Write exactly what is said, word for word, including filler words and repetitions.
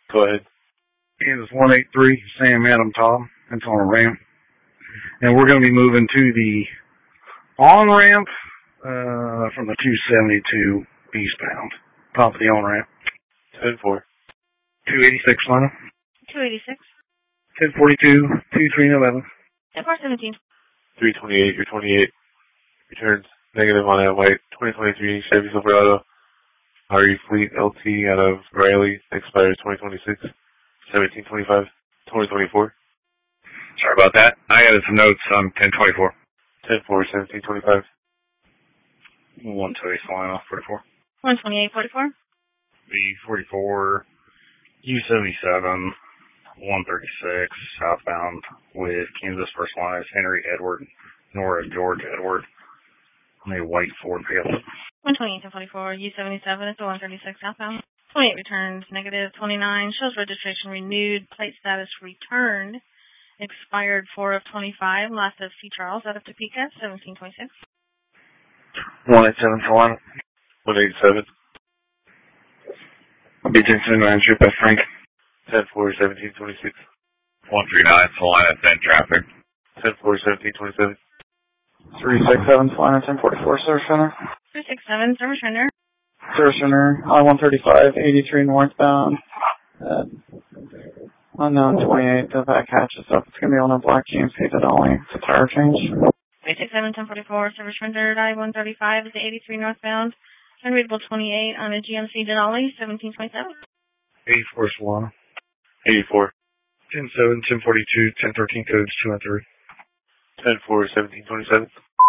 Go ahead. Kansas one eight three, Sam Adam Tom. It's on a ramp. And we're going to be moving to the on-ramp uh, from the two seventy-two eastbound. Top of the on-ramp. ten four. two eighty-six, Lana. two eighty-six. ten forty-two, two three eleven. ten four seventeen. three twenty-eight, you're twenty-eight. Returns negative on that white twenty twenty-three Chevy Silverado. R E Fleet L T out of Riley. Expires twenty twenty-six. seventeen twenty-five. twenty twenty-four. Sorry about that. I added some notes on ten twenty-four. ten four, seventeen twenty-five. one twenty flying off forty-four. one twenty-eight forty-four. B forty-four. U seventy-seven. one thirty-six southbound with Kansas First Line. Henry Edward. Nora George Edward. On a white Ford pickup. one twenty-eight forty-four. U seventy-seven. It's a one thirty-six southbound. twenty-eight returns negative. twenty-nine shows registration renewed. Plate status returned. Expired four of twenty-five. Last of C. Charles out of Topeka. seventeen twenty-six. one eighty-seven for Lana. one eighty-seven. B ten seventy-nine, shoot by Frank. ten four, seventeen twenty-six. one three nine Salina, ten traffic. ten four, seventeen twenty-seven. three sixty-seven, Salina, ten forty-four, Service Center. three sixty-seven, Service Center. Service Center, I one thirty-five, eighty-three northbound. Uh, unknown twenty-eight, the back hatches up. It's going to be on a black G M C Denali. It's a tire change. three sixty-seven, ten forty-four, Service rendered. I one thirty-five is the eighty-three northbound. Unreadable twenty-eight on a G M C Denali, seventeen twenty-seven. eighty-four, Solana. eighty-four. ten seven, ten forty-two, ten thirteen codes, two one three. ten four, seventeen twenty-seven.